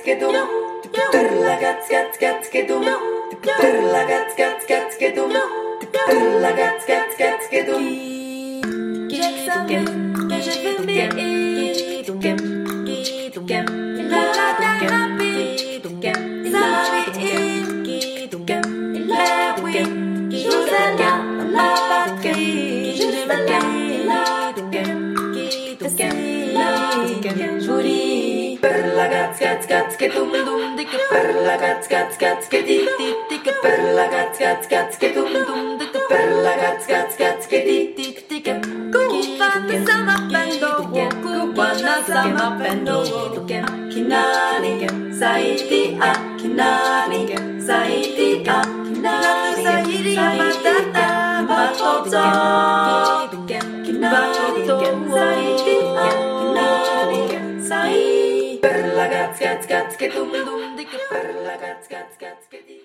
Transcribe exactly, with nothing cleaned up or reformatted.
che tu, per la caz caz caz che tu, per la caz caz caz che tu, per la caz caz caz che tu. Je savais que je vivais et tout kem, tout kem, la la thérapie, tout kem, ça m'avait tout kem, la oui, je vous là, la patrie, je vais là, tout kem, tout kem, la tout kem, joli. Per la caz caz caz che tu, per la caz caz caz che ti, per la caz caz caz che tu, per la caz caz caz che ti. Cubana samapendo, cubana samapendo, kinani, saiti a, kinani, saiti a, kinani, saiti matata, matoto, kinani, saiti a, kinani, sai. Per la caz caz caz che tu, per la caz caz caz che ti.